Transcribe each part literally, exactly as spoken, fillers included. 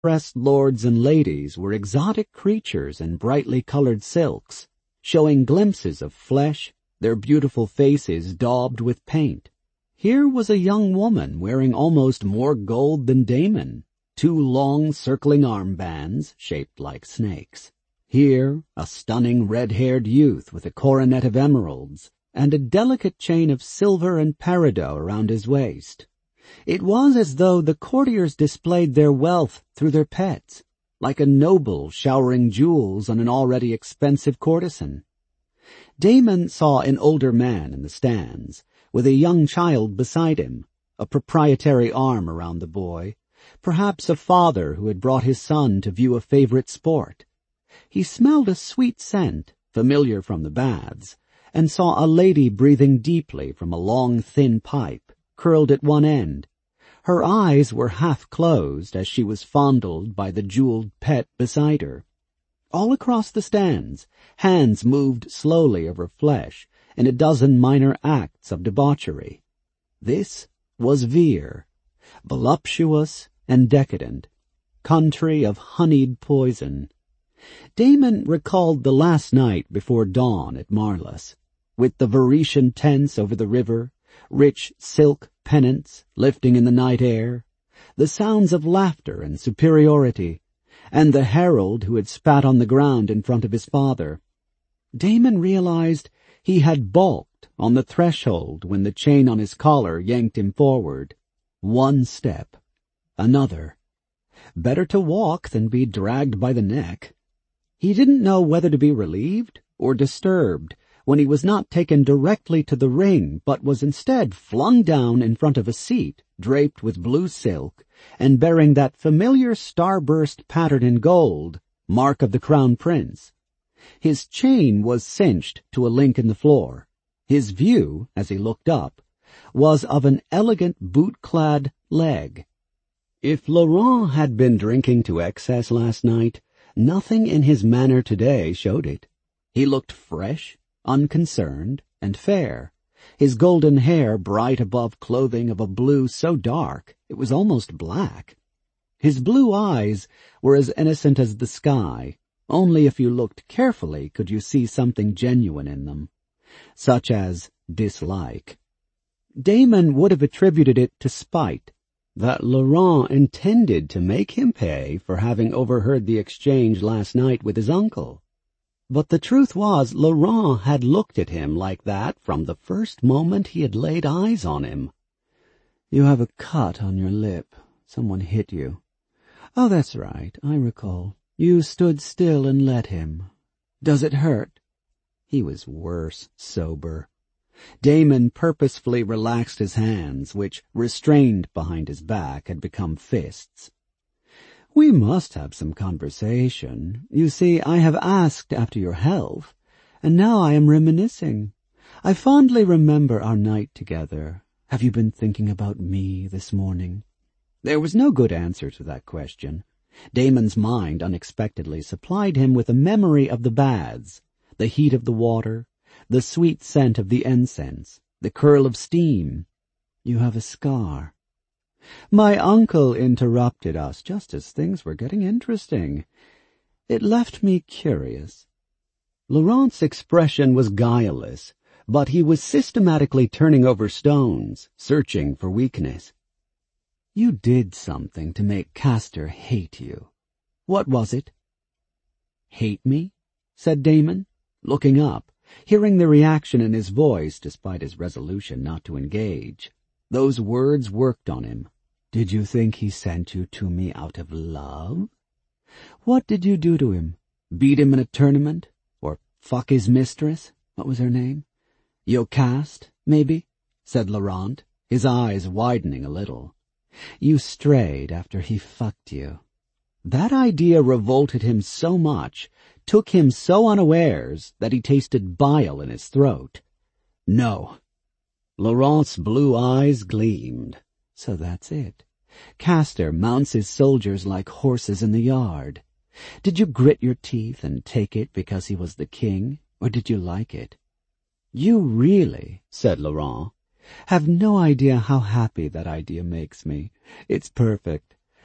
dressed lords and ladies were exotic creatures in brightly colored silks, showing glimpses of flesh, their beautiful faces daubed with paint. Here was a young woman wearing almost more gold than Damon, two long circling armbands shaped like snakes. Here a stunning red-haired youth with a coronet of emeralds and a delicate chain of silver and peridot around his waist. It was as though the courtiers displayed their wealth through their pets, like a noble showering jewels on an already expensive courtesan. Damon saw an older man in the stands, with a young child beside him, a proprietary arm around the boy, perhaps a father who had brought his son to view a favorite sport. He smelled a sweet scent, familiar from the baths, and saw a lady breathing deeply from a long, thin pipe, curled at one end. Her eyes were half closed as she was fondled by the jeweled pet beside her. All across the stands, hands moved slowly over flesh in a dozen minor acts of debauchery. This was Vir, voluptuous and decadent, country of honeyed poison. Damon recalled the last night before dawn at Marlis, with the Varetian tents over the river, rich silk pennants lifting in the night air, the sounds of laughter and superiority, and the herald who had spat on the ground in front of his father. Damon realized he had balked on the threshold when the chain on his collar yanked him forward. One step, another. Better to walk than be dragged by the neck. He didn't know whether to be relieved or disturbed when he was not taken directly to the ring, but was instead flung down in front of a seat draped with blue silk and bearing that familiar starburst pattern in gold, mark of the Crown Prince. His chain was cinched to a link in the floor. His view, as he looked up, was of an elegant boot-clad leg. If Laurent had been drinking to excess last night, nothing in his manner today showed it. He looked fresh, unconcerned, and fair, his golden hair bright above clothing of a blue so dark it was almost black. His blue eyes were as innocent as the sky. Only if you looked carefully could you see something genuine in them, such as dislike. Damon would have attributed it to spite, that Laurent intended to make him pay for having overheard the exchange last night with his uncle. But the truth was Laurent had looked at him like that from the first moment he had laid eyes on him. "You have a cut on your lip. Someone hit you." "Oh, that's right, I recall. You stood still and let him. Does it hurt?" He was worse sober. Damon purposefully relaxed his hands, which, restrained behind his back, had become fists. "We must have some conversation. You see, I have asked after your health, and now I am reminiscing. I fondly remember our night together. Have you been thinking about me this morning?" There was no good answer to that question. Damon's mind unexpectedly supplied him with a memory of the baths, the heat of the water, the sweet scent of the incense, the curl of steam. "You have a scar." My uncle interrupted us just as things were getting interesting. It left me curious. Laurent's expression was guileless, but he was systematically turning over stones, searching for weakness. "You did something to make Castor hate you. What was it?" "Hate me?" said Damon, looking up, hearing the reaction in his voice despite his resolution not to engage. Those words worked on him. "Did you think he sent you to me out of love? What did you do to him? Beat him in a tournament? Or fuck his mistress? What was her name? Yocaste, maybe?" said Laurent, his eyes widening a little. "You strayed after he fucked you." That idea revolted him so much, took him so unawares, that he tasted bile in his throat. "No." Laurent's blue eyes gleamed. "So that's it. Castor mounts his soldiers like horses in the yard. Did you grit your teeth and take it because he was the king, or did you like it?" "You really," said Laurent, "have no idea how happy that idea makes me. It's perfect.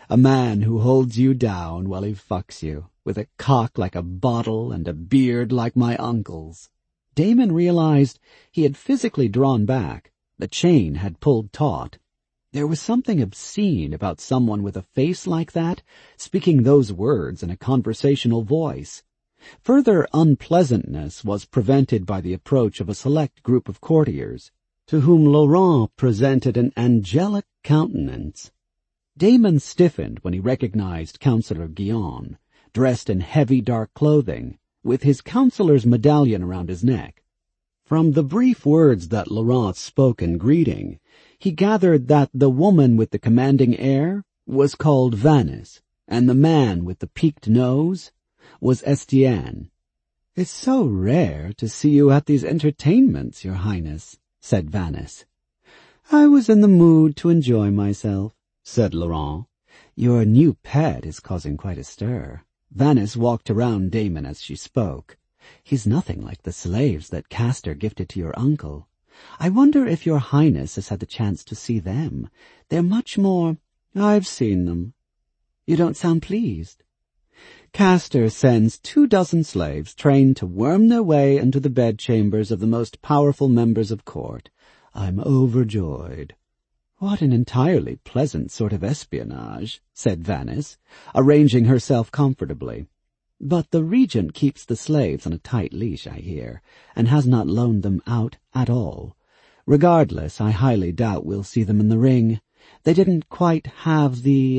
A man who holds you down while he fucks you, with a cock like a bottle and a beard like my uncle's. Damon realized he had physically drawn back. The chain had pulled taut. There was something obscene about someone with a face like that, speaking those words in a conversational voice. Further unpleasantness was prevented by the approach of a select group of courtiers, to whom Laurent presented an angelic countenance. Damon stiffened when he recognized Councillor Guyon, dressed in heavy dark clothing, with his counselor's medallion around his neck. From the brief words that Laurent spoke in greeting, he gathered that the woman with the commanding air was called Vannes, and the man with the peaked nose was Estienne. "It's so rare to see you at these entertainments, Your Highness," said Vannes. "I was in the mood to enjoy myself," said Laurent. "Your new pet is causing quite a stir." Vannes walked around Damon as she spoke. "He's nothing like the slaves that Castor gifted to your uncle. I wonder if Your Highness has had the chance to see them. They're much more—" "I've seen them." "You don't sound pleased." "Castor sends two dozen slaves trained to worm their way into the bedchambers of the most powerful members of court. I'm overjoyed." "What an entirely pleasant sort of espionage," said Vannes, arranging herself comfortably. "But the regent keeps the slaves on a tight leash, I hear, and has not loaned them out at all. Regardless, I highly doubt we'll see them in the ring. They didn't quite have the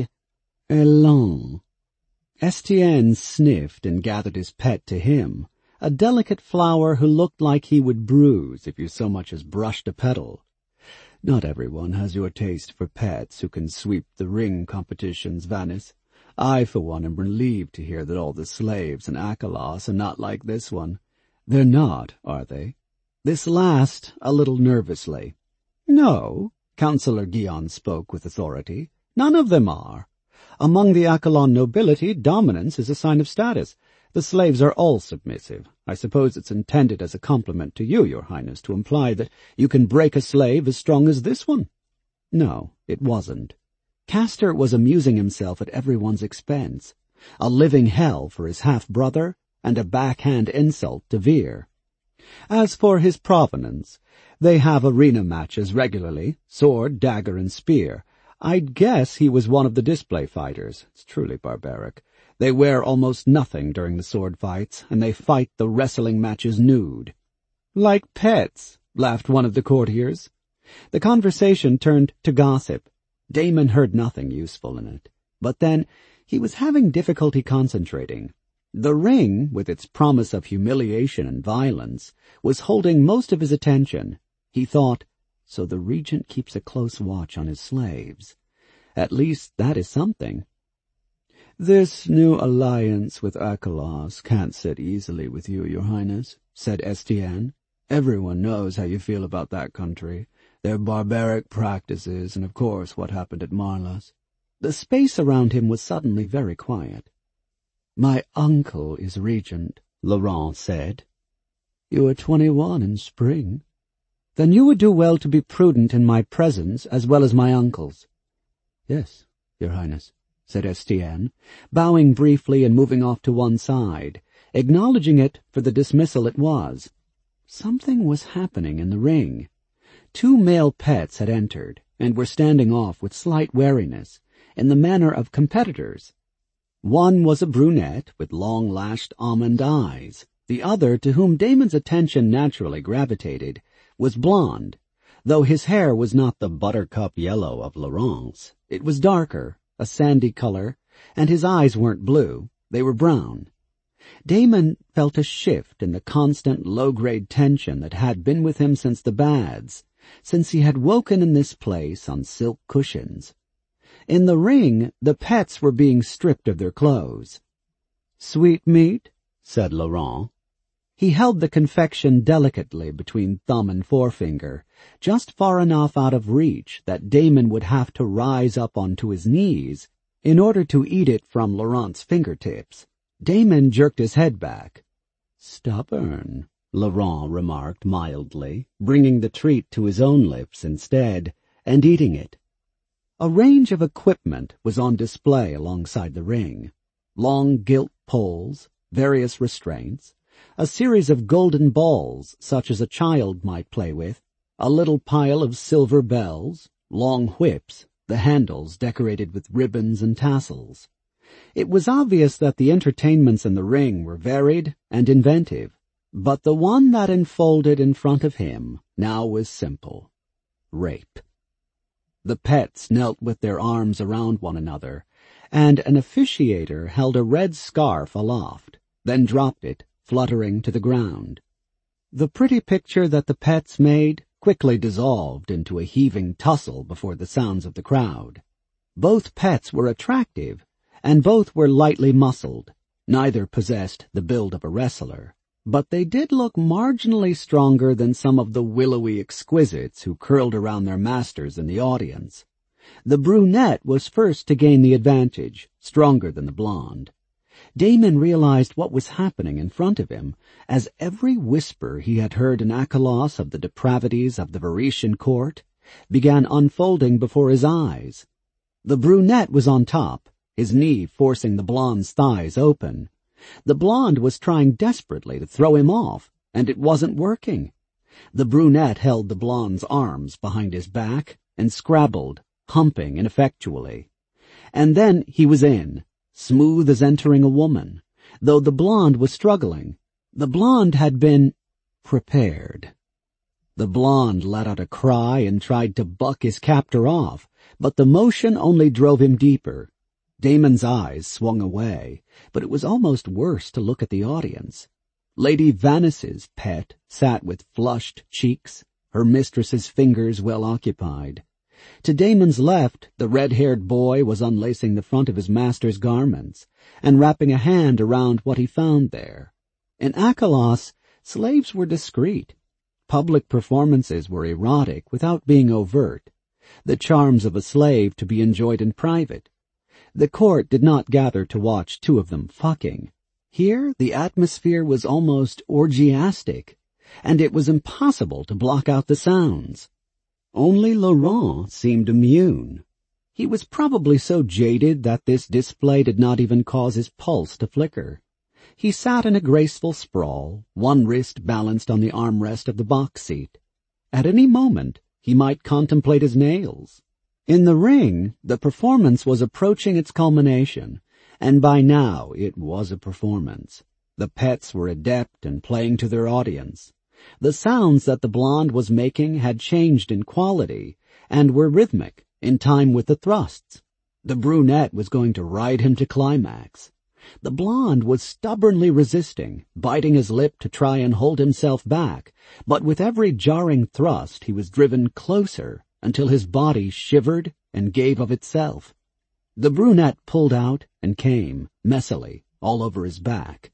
élan." Estienne sniffed and gathered his pet to him, a delicate flower who looked like he would bruise if you so much as brushed a petal. "Not everyone has your taste for pets who can sweep the ring competitions, Vannes. I, for one, am relieved to hear that all the slaves in Akelos are not like this one." "They're not, are they?" This last a little nervously. "No," Councillor Guyon spoke with authority. "None of them are. Among the Akelon nobility, dominance is a sign of status. The slaves are all submissive. I suppose it's intended as a compliment to you, Your Highness, to imply that you can break a slave as strong as this one." No, it wasn't. Castor was amusing himself at everyone's expense, a living hell for his half-brother and a backhand insult to Vir. As for his provenance, they have arena matches regularly, sword, dagger, and spear. I'd guess he was one of the display fighters. It's truly barbaric. They wear almost nothing during the sword fights, and they fight the wrestling matches nude. "Like pets," laughed one of the courtiers. The conversation turned to gossip. Damon heard nothing useful in it, but then he was having difficulty concentrating. The ring, with its promise of humiliation and violence, was holding most of his attention. He thought, so the regent keeps a close watch on his slaves. At least that is something. "This new alliance with Akelos can't sit easily with you, Your Highness," said Estienne. "Everyone knows how you feel about that country, their barbaric practices, and of course what happened at Marlas." The space around him was suddenly very quiet. "My uncle is regent," Laurent said. "You are twenty-one in spring. Then you would do well to be prudent in my presence as well as my uncle's." "Yes, Your Highness," said Estienne, bowing briefly and moving off to one side, acknowledging it for the dismissal it was. Something was happening in the ring. Two male pets had entered, and were standing off with slight wariness, in the manner of competitors. One was a brunette with long-lashed almond eyes. The other, to whom Damon's attention naturally gravitated, was blonde, though his hair was not the buttercup yellow of Laurent's. It was darker, a sandy color, and his eyes weren't blue, they were brown. Damon felt a shift in the constant low-grade tension that had been with him since the baths, since he had woken in this place on silk cushions. In the ring, the pets were being stripped of their clothes. "Sweet meat," said Laurent. He held the confection delicately between thumb and forefinger, just far enough out of reach that Damon would have to rise up onto his knees in order to eat it from Laurent's fingertips. Damon jerked his head back. "Stubborn," Laurent remarked mildly, bringing the treat to his own lips instead, and eating it. A range of equipment was on display alongside the ring. Long gilt poles, various restraints, a series of golden balls such as a child might play with, a little pile of silver bells, long whips, the handles decorated with ribbons and tassels. It was obvious that the entertainments in the ring were varied and inventive, but the one that unfolded in front of him now was simple. Rape. The pets knelt with their arms around one another, and an officiator held a red scarf aloft, then dropped it, fluttering to the ground. The pretty picture that the pets made quickly dissolved into a heaving tussle before the sounds of the crowd. Both pets were attractive, and both were lightly muscled. Neither possessed the build of a wrestler, but they did look marginally stronger than some of the willowy exquisites who curled around their masters in the audience. The brunette was first to gain the advantage, stronger than the blonde. Damon realized what was happening in front of him, as every whisper he had heard in Akelos of the depravities of the Varetian court began unfolding before his eyes. The brunette was on top, his knee forcing the blonde's thighs open. The blonde was trying desperately to throw him off, and it wasn't working. The brunette held the blonde's arms behind his back and scrabbled, humping ineffectually. And then he was in, smooth as entering a woman, though the blonde was struggling. The blonde had been prepared. The blonde let out a cry and tried to buck his captor off, but the motion only drove him deeper. Damon's eyes swung away, but it was almost worse to look at the audience. Lady Vanice's pet sat with flushed cheeks, her mistress's fingers well occupied. To Damon's left, the red-haired boy was unlacing the front of his master's garments and wrapping a hand around what he found there. In Akelos, slaves were discreet. Public performances were erotic without being overt, the charms of a slave to be enjoyed in private. The court did not gather to watch two of them fucking. Here the atmosphere was almost orgiastic, and it was impossible to block out the sounds. Only Laurent seemed immune. He was probably so jaded that this display did not even cause his pulse to flicker. He sat in a graceful sprawl, one wrist balanced on the armrest of the box seat. At any moment, he might contemplate his nails. In the ring, the performance was approaching its culmination, and by now it was a performance. The pets were adept in playing to their audience. The sounds that the blonde was making had changed in quality and were rhythmic, in time with the thrusts. The brunette was going to ride him to climax. The blonde was stubbornly resisting, biting his lip to try and hold himself back, but with every jarring thrust he was driven closer until his body shivered and gave of itself. The brunette pulled out and came, messily, all over his back.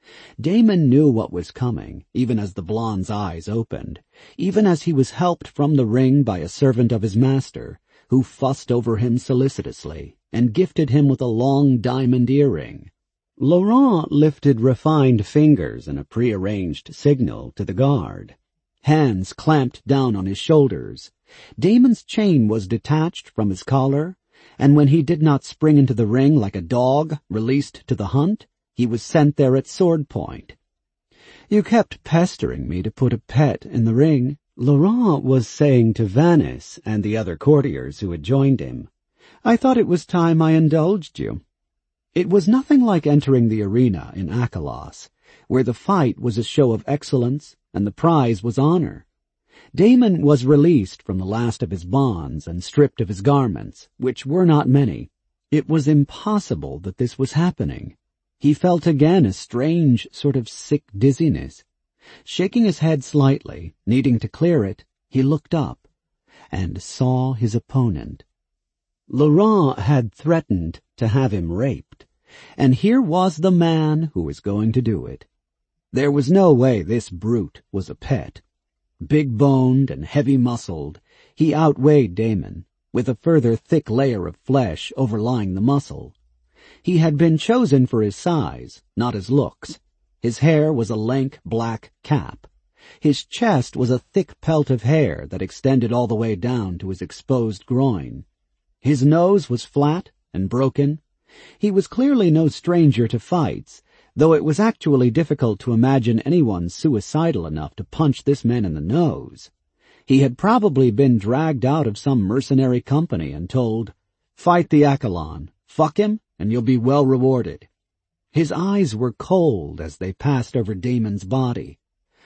Damon knew what was coming, even as the blonde's eyes opened, even as he was helped from the ring by a servant of his master, who fussed over him solicitously and gifted him with a long diamond earring. Laurent lifted refined fingers in a prearranged signal to the guard. Hands clamped down on his shoulders. Damon's chain was detached from his collar, and when he did not spring into the ring like a dog released to the hunt, he was sent there at sword point. "You kept pestering me to put a pet in the ring," Laurent was saying to Vanice and the other courtiers who had joined him. "I thought it was time I indulged you." It was nothing like entering the arena in Akelos, where the fight was a show of excellence and the prize was honor. Damon was released from the last of his bonds and stripped of his garments, which were not many. It was impossible that this was happening. He felt again a strange sort of sick dizziness. Shaking his head slightly, needing to clear it, he looked up and saw his opponent. Laurent had threatened to have him raped, and here was the man who was going to do it. There was no way this brute was a pet. Big-boned and heavy-muscled, he outweighed Damon, with a further thick layer of flesh overlying the muscle. He had been chosen for his size, not his looks. His hair was a lank black cap. His chest was a thick pelt of hair that extended all the way down to his exposed groin. His nose was flat and broken. He was clearly no stranger to fights, though it was actually difficult to imagine anyone suicidal enough to punch this man in the nose. He had probably been dragged out of some mercenary company and told, "Fight the Accolon, fuck him, and you'll be well rewarded." His eyes were cold as they passed over Damon's body.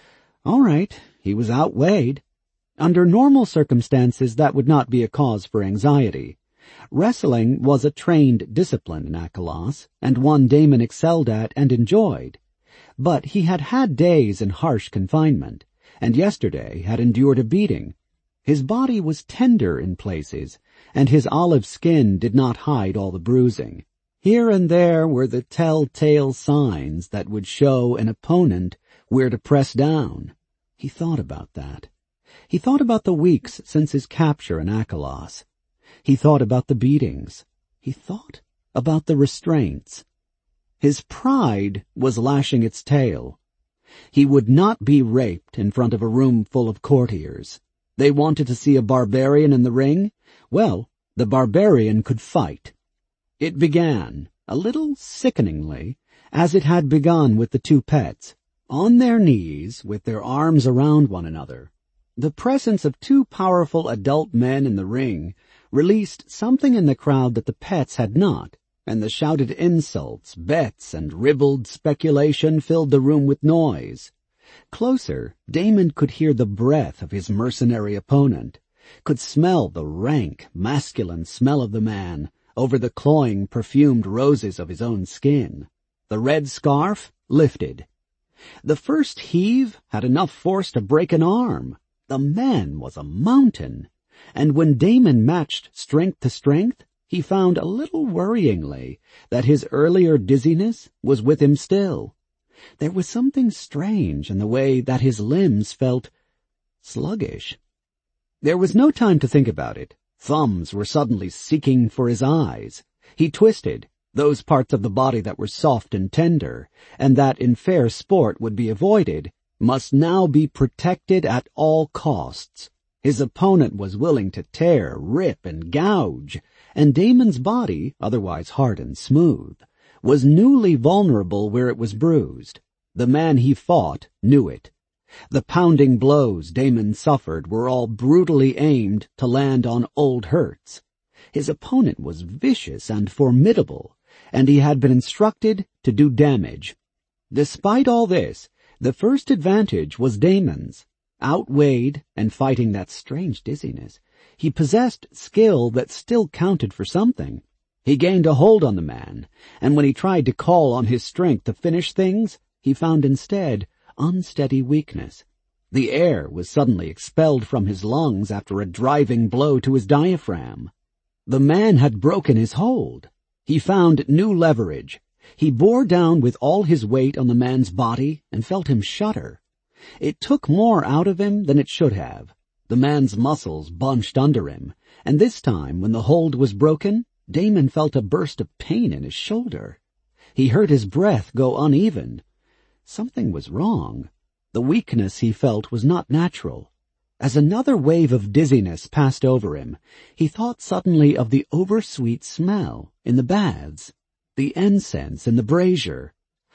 All right, he was outweighed. Under normal circumstances, that would not be a cause for anxiety. Wrestling was a trained discipline in Akelos, and one Damon excelled at and enjoyed. But he had had days in harsh confinement, and yesterday had endured a beating. His body was tender in places, and his olive skin did not hide all the bruising. Here and there were the telltale signs that would show an opponent where to press down. He thought about that. He thought about the weeks since his capture in Akelos. He thought about the beatings. He thought about the restraints. His pride was lashing its tail. He would not be raped in front of a room full of courtiers. They wanted to see a barbarian in the ring? Well, the barbarian could fight. It began, a little sickeningly, as it had begun with the two pets, on their knees with their arms around one another. The presence of two powerful adult men in the ring released something in the crowd that the pets had not, and the shouted insults, bets, and ribald speculation filled the room with noise. Closer, Damon could hear the breath of his mercenary opponent, could smell the rank, masculine smell of the man over the cloying, perfumed roses of his own skin. The red scarf lifted. The first heave had enough force to break an arm. The man was a mountain, and when Damon matched strength to strength, he found a little worryingly that his earlier dizziness was with him still. There was something strange in the way that his limbs felt sluggish. There was no time to think about it. Thumbs were suddenly seeking for his eyes. He twisted, those parts of the body that were soft and tender, and that in fair sport would be avoided, must now be protected at all costs. His opponent was willing to tear, rip, and gouge, and Damon's body, otherwise hard and smooth, was newly vulnerable where it was bruised. The man he fought knew it. The pounding blows Damon suffered were all brutally aimed to land on old hurts. His opponent was vicious and formidable, and he had been instructed to do damage. Despite all this, the first advantage was Damon's. Outweighed and fighting that strange dizziness, he possessed skill that still counted for something. He gained a hold on the man, and when he tried to call on his strength to finish things, he found instead unsteady weakness. The air was suddenly expelled from his lungs after a driving blow to his diaphragm. The man had broken his hold. He found new leverage. He bore down with all his weight on the man's body and felt him shudder. It took more out of him than it should have. The man's muscles bunched under him, and this time, when the hold was broken, Damon felt a burst of pain in his shoulder. He heard his breath go uneven. Something was wrong. The weakness he felt was not natural. As another wave of dizziness passed over him, he thought suddenly of the oversweet smell in the baths, the incense in the brazier.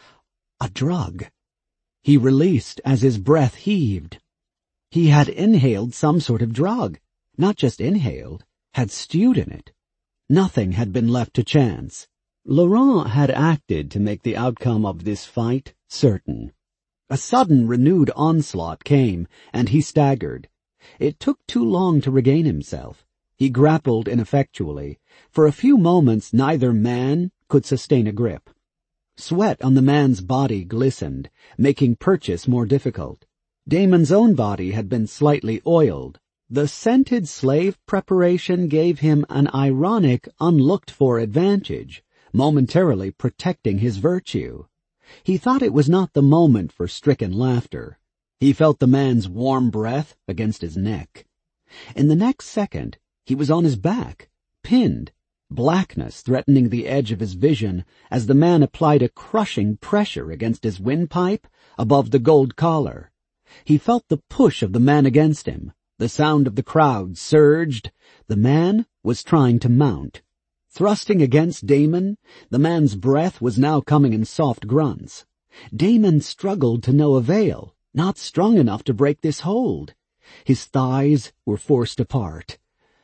A drug. He released as his breath heaved. He had inhaled some sort of drug. Not just inhaled, had stewed in it. Nothing had been left to chance. Laurent had acted to make the outcome of this fight certain. A sudden renewed onslaught came, and he staggered. It took too long to regain himself. He grappled ineffectually. For a few moments neither man could sustain a grip. Sweat on the man's body glistened, making purchase more difficult. Damon's own body had been slightly oiled. The scented slave preparation gave him an ironic, unlooked-for advantage, momentarily protecting his virtue. He thought it was not the moment for stricken laughter. He felt the man's warm breath against his neck. In the next second, he was on his back, pinned, blackness threatening the edge of his vision as the man applied a crushing pressure against his windpipe above the gold collar. He felt the push of the man against him. The sound of the crowd surged. The man was trying to mount. Thrusting against Damon, the man's breath was now coming in soft grunts. Damon struggled to no avail, not strong enough to break this hold. His thighs were forced apart.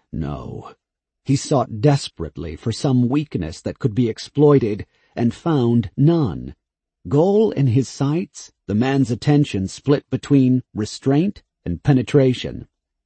No. He sought desperately for some weakness that could be exploited, and found none. Goal in his sights, the man's attention split between restraint and penetration.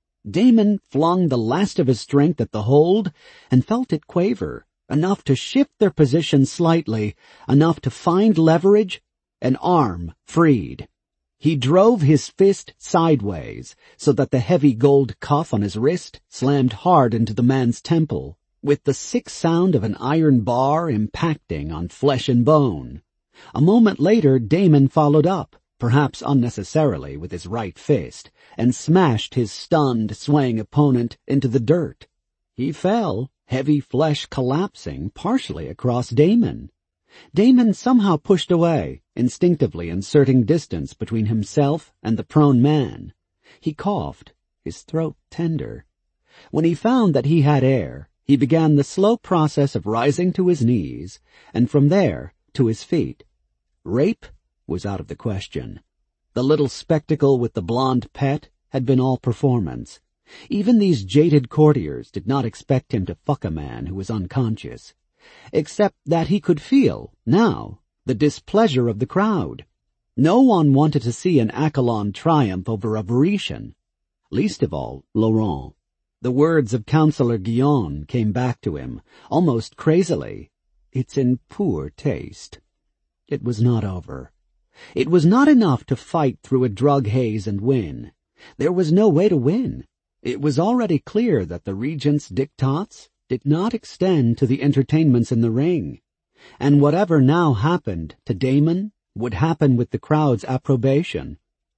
Damon flung the last of his strength at the hold and felt it quaver, enough to shift their position slightly, enough to find leverage, an arm freed. He drove his fist sideways so that the heavy gold cuff on his wrist slammed hard into the man's temple, with the sick sound of an iron bar impacting on flesh and bone. A moment later, Damon followed up, perhaps unnecessarily, with his right fist, and smashed his stunned, swaying opponent into the dirt. He fell, heavy flesh collapsing partially across Damon. Damon somehow pushed away, instinctively inserting distance between himself and the prone man. He coughed, his throat tender. When he found that he had air, he began the slow process of rising to his knees, and from there to his feet. Rape was out of the question. The little spectacle with the blonde pet had been all performance. Even these jaded courtiers did not expect him to fuck a man who was unconscious, except that he could feel, now, the displeasure of the crowd. No one wanted to see an Accolon triumph over a Parisian, least of all Laurent. The words of Councillor Guyon came back to him, almost crazily. It's in poor taste. It was not over. It was not enough to fight through a drug haze and win. There was no way to win. It was already clear that the regent's diktats did not extend to the entertainments in the ring, and whatever now happened to Damon would happen with the crowd's approbation.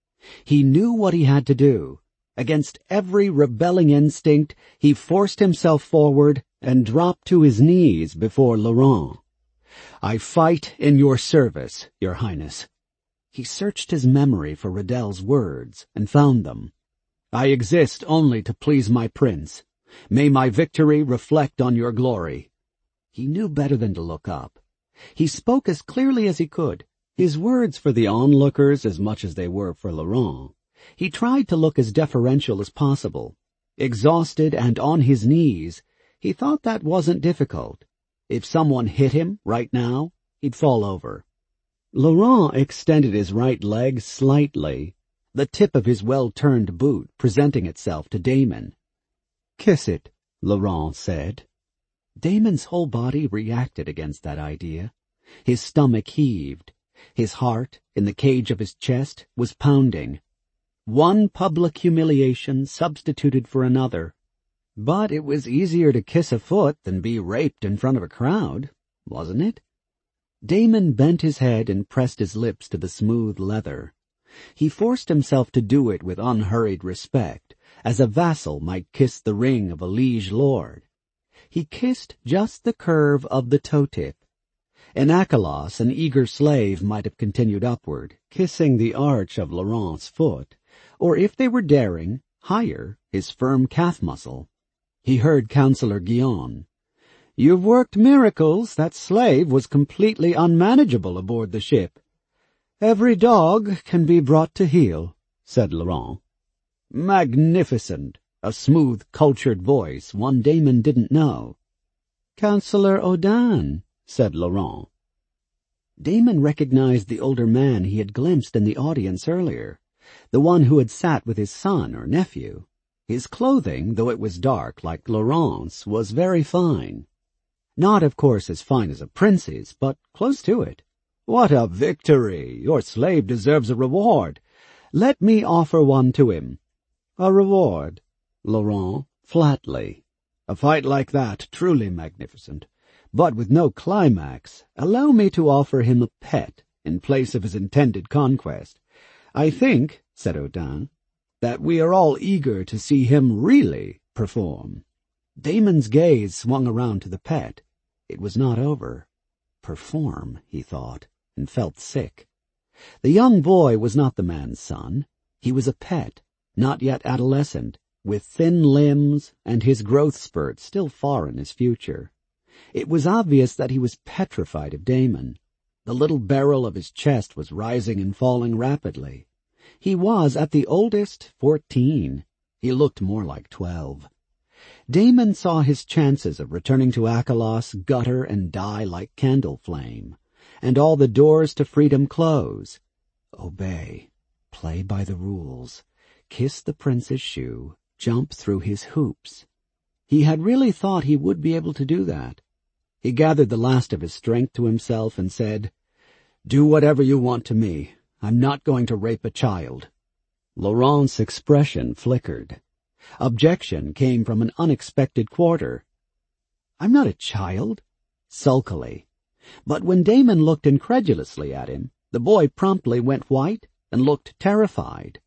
He knew what he had to do. Against every rebelling instinct, he forced himself forward and dropped to his knees before Laurent. I fight in your service, Your Highness. He searched his memory for Redell's words and found them. I exist only to please my prince. May my victory reflect on your glory. He knew better than to look up. He spoke as clearly as he could, his words for the onlookers as much as they were for Laurent. He tried to look as deferential as possible. Exhausted and on his knees, he thought that wasn't difficult. If someone hit him right now, he'd fall over. Laurent extended his right leg slightly, the tip of his well-turned boot presenting itself to Damon. Kiss it, Laurent said. Damon's whole body reacted against that idea. His stomach heaved. His heart, in the cage of his chest, was pounding. One public humiliation substituted for another. But it was easier to kiss a foot than be raped in front of a crowd, wasn't it? Damon bent his head and pressed his lips to the smooth leather. He forced himself to do it with unhurried respect, as a vassal might kiss the ring of a liege lord. He kissed just the curve of the toe-tip. In Achelos, an eager slave might have continued upward, kissing the arch of Laurent's foot, or if they were daring, higher, his firm calf muscle. He heard Councillor Guyon. You've worked miracles. That slave was completely unmanageable aboard the ship. Every dog can be brought to heel, said Laurent. Magnificent, a smooth, cultured voice, one Damon didn't know. Councillor Odan, said Laurent. Damon recognized the older man he had glimpsed in the audience earlier, the one who had sat with his son or nephew. His clothing, though it was dark like Laurent's, was very fine. Not, of course, as fine as a prince's, but close to it. What a victory! Your slave deserves a reward. Let me offer one to him. A reward, Laurent, flatly. A fight like that, truly magnificent. But with no climax, allow me to offer him a pet in place of his intended conquest. I think, said Odan, that we are all eager to see him really perform. Damon's gaze swung around to the pet. It was not over. Perform, he thought, and felt sick. The young boy was not the man's son. He was a pet, not yet adolescent, with thin limbs and his growth spurts still far in his future. It was obvious that he was petrified of Damon. The little barrel of his chest was rising and falling rapidly. He was, at the oldest, fourteen. He looked more like twelve. Damon saw his chances of returning to Akelos gutter and die like candle flame, and all the doors to freedom close. Obey, play by the rules, kiss the prince's shoe, jump through his hoops. He had really thought he would be able to do that. He gathered the last of his strength to himself and said, "Do whatever you want to me. I'm not going to rape a child." Laurent's expression flickered. Objection came from an unexpected quarter. "I'm not a child," sulkily. But when Damon looked incredulously at him, the boy promptly went white and looked terrified.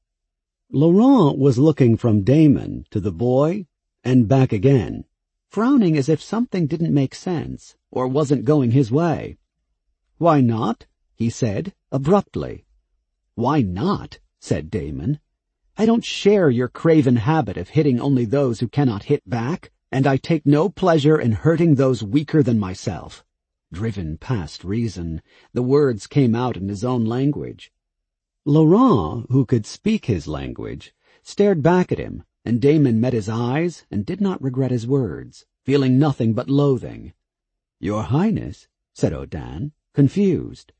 Laurent was looking from Damon to the boy and back again, frowning as if something didn't make sense or wasn't going his way. "Why not?" he said, abruptly. "Why not?" said Damon. "I don't share your craven habit of hitting only those who cannot hit back, and I take no pleasure in hurting those weaker than myself." Driven past reason, the words came out in his own language. Laurent, who could speak his language, stared back at him, and Damon met his eyes and did not regret his words, feeling nothing but loathing. "Your Highness," said Odan, confused.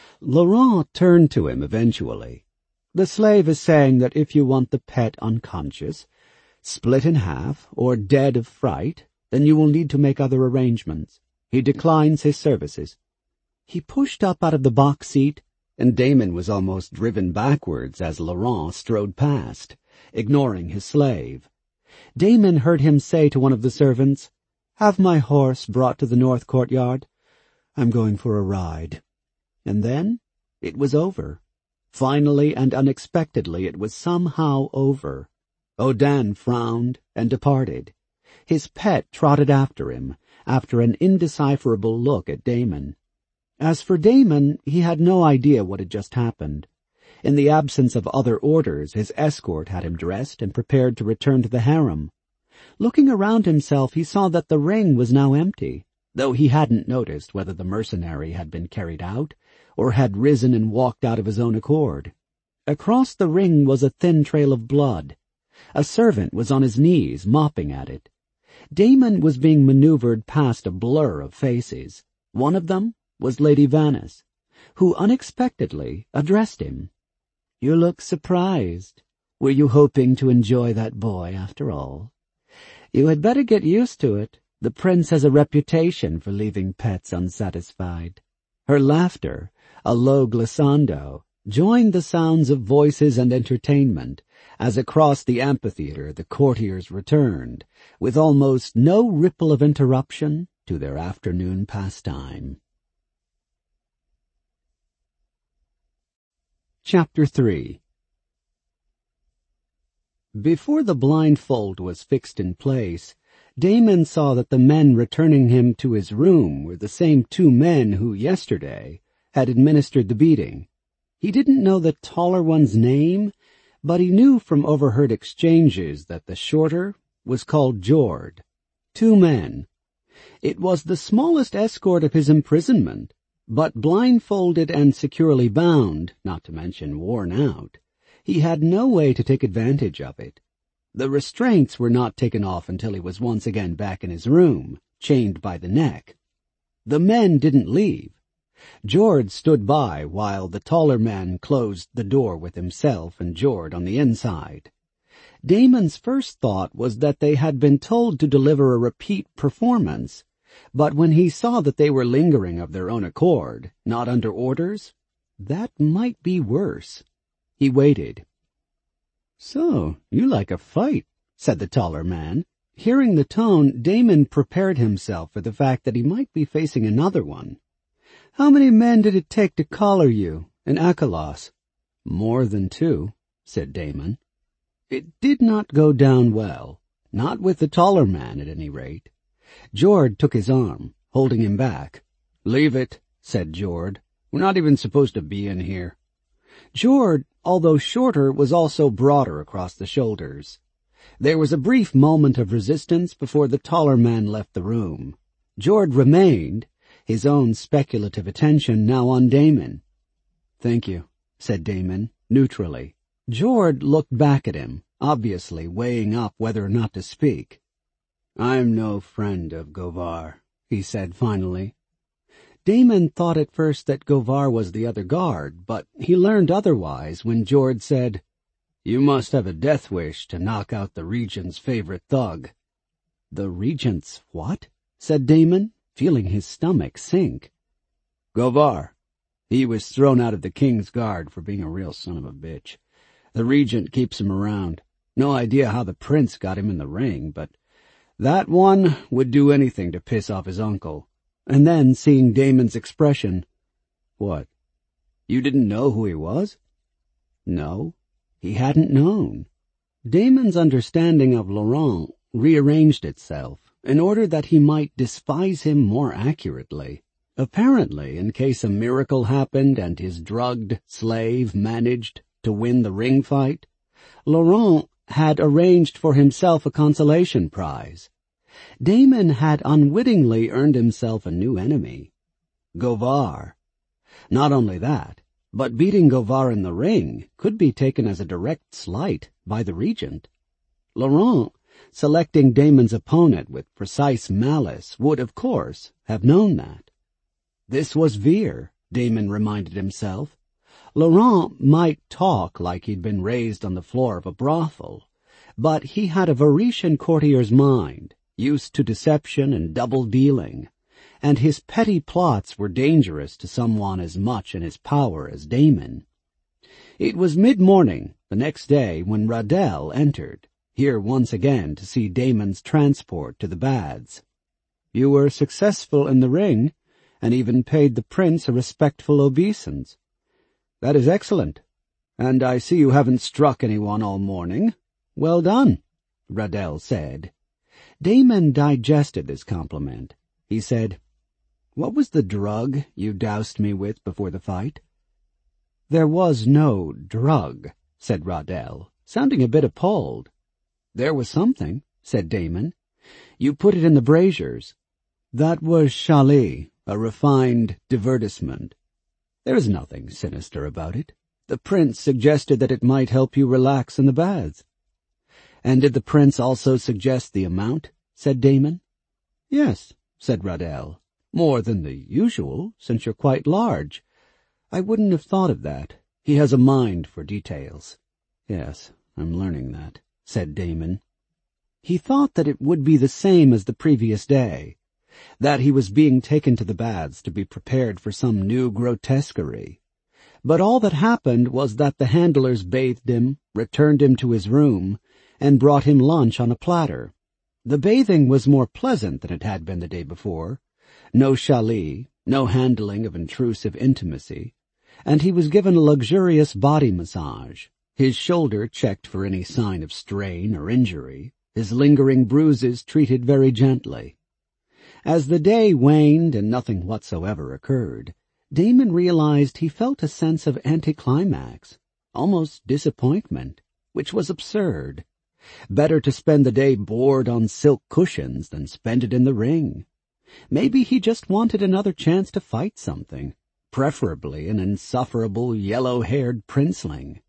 Laurent turned to him eventually. "The slave is saying that if you want the pet unconscious, split in half, or dead of fright, then you will need to make other arrangements. He declines his services." He pushed up out of the box seat, and Damon was almost driven backwards as Laurent strode past, ignoring his slave. Damon heard him say to one of the servants, "Have my horse brought to the north courtyard. I'm going for a ride." And then it was over. Finally and unexpectedly it was somehow over. Odan frowned and departed. His pet trotted after him, after an indecipherable look at Damon. As for Damon, he had no idea what had just happened. In the absence of other orders, his escort had him dressed and prepared to return to the harem. Looking around himself, he saw that the ring was now empty, though he hadn't noticed whether the mercenary had been carried out or had risen and walked out of his own accord. Across the ring was a thin trail of blood. A servant was on his knees, mopping at it. Damon was being maneuvered past a blur of faces. One of them was Lady Vannis, who unexpectedly addressed him. "You look surprised. Were you hoping to enjoy that boy after all? You had better get used to it. The prince has a reputation for leaving pets unsatisfied." Her laughter, a low glissando, joined the sounds of voices and entertainment as across the amphitheater the courtiers returned, with almost no ripple of interruption, to their afternoon pastime. Chapter three. Before the blindfold was fixed in place, Damon saw that the men returning him to his room were the same two men who, yesterday, had administered the beating. He didn't know the taller one's name, but he knew from overheard exchanges that the shorter was called Jord. Two men. It was the smallest escort of his imprisonment, but blindfolded and securely bound, not to mention worn out, he had no way to take advantage of it. The restraints were not taken off until he was once again back in his room, chained by the neck. The men didn't leave. Jord stood by while the taller man closed the door with himself and Jord on the inside. Damon's first thought was that they had been told to deliver a repeat performance, but when he saw that they were lingering of their own accord, not under orders, that might be worse. He waited. "So, you like a fight," said the taller man. Hearing the tone, Damon prepared himself for the fact that he might be facing another one. "How many men did it take to collar you in Akelos?" "More than two," said Damon. It did not go down well, not with the taller man at any rate. Jord took his arm, holding him back. "Leave it," said Jord. "We're not even supposed to be in here." Jord, although shorter, was also broader across the shoulders. There was a brief moment of resistance before the taller man left the room. Jord remained, his own speculative attention now on Damon. "Thank you," said Damon, neutrally. Jord looked back at him, obviously weighing up whether or not to speak. "I'm no friend of Govar," he said finally. Damon thought at first that Govar was the other guard, but he learned otherwise when Jord said, "You must have a death wish to knock out the Regent's favorite thug." "The Regent's what?" said Damon, feeling his stomach sink. "Govar. He was thrown out of the King's Guard for being a real son of a bitch. The Regent keeps him around. No idea how the Prince got him in the ring, but that one would do anything to piss off his uncle." And then, seeing Damon's expression, "What? You didn't know who he was?" No, he hadn't known. Damon's understanding of Laurent rearranged itself in order that he might despise him more accurately. Apparently, in case a miracle happened and his drugged slave managed to win the ring fight, Laurent had arranged for himself a consolation prize. Damon had unwittingly earned himself a new enemy, Govar. Not only that, but beating Govar in the ring could be taken as a direct slight by the Regent. Laurent, selecting Damon's opponent with precise malice, would, of course, have known that. This was Vere, Damon reminded himself. Laurent might talk like he'd been raised on the floor of a brothel, but he had a Varetian courtier's mind, used to deception and double-dealing, and his petty plots were dangerous to someone as much in his power as Damon. It was mid-morning the next day when Radel entered, here once again to see Damon's transport to the baths. "You were successful in the ring, and even paid the prince a respectful obeisance. That is excellent, and I see you haven't struck anyone all morning. Well done," Radel said. Damon digested this compliment. He said, "What was the drug you doused me with before the fight?" "There was no drug," said Radel, sounding a bit appalled. "There was something," said Damon. "You put it in the braziers." "That was Chalet, a refined divertissement. There is nothing sinister about it. The prince suggested that it might help you relax in the baths." "And did the prince also suggest the amount?" said Damon. "Yes," said Radel. "More than the usual, since you're quite large. I wouldn't have thought of that. He has a mind for details." "Yes, I'm learning that," said Damon. He thought that it would be the same as the previous day, that he was being taken to the baths to be prepared for some new grotesquerie. But all that happened was that the handlers bathed him, returned him to his room, and brought him lunch on a platter. The bathing was more pleasant than it had been the day before. No chalet, no handling of intrusive intimacy, and he was given a luxurious body massage, his shoulder checked for any sign of strain or injury, his lingering bruises treated very gently. As the day waned and nothing whatsoever occurred, Damon realized he felt a sense of anticlimax, almost disappointment, which was absurd. Better to spend the day bored on silk cushions than spend it in the ring. Maybe he just wanted another chance to fight something, preferably an insufferable yellow-haired princeling.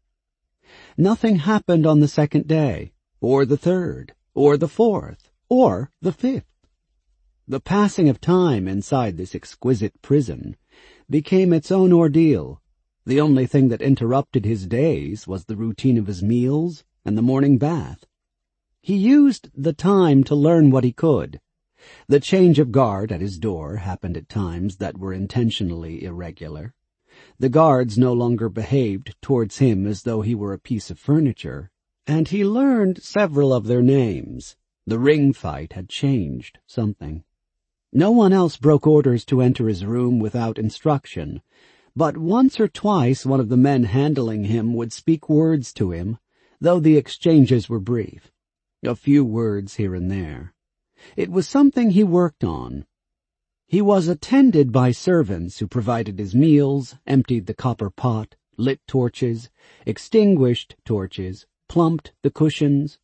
Nothing happened on the second day, or the third, or the fourth, or the fifth. The passing of time inside this exquisite prison became its own ordeal. The only thing that interrupted his days was the routine of his meals and the morning bath. He used the time to learn what he could. The change of guard at his door happened at times that were intentionally irregular. The guards no longer behaved towards him as though he were a piece of furniture, and he learned several of their names. The ring fight had changed something. No one else broke orders to enter his room without instruction, but once or twice one of the men handling him would speak words to him, though the exchanges were brief. A few words here and there. It was something he worked on. He was attended by servants who provided his meals, emptied the copper pot, lit torches, extinguished torches, plumped the cushions,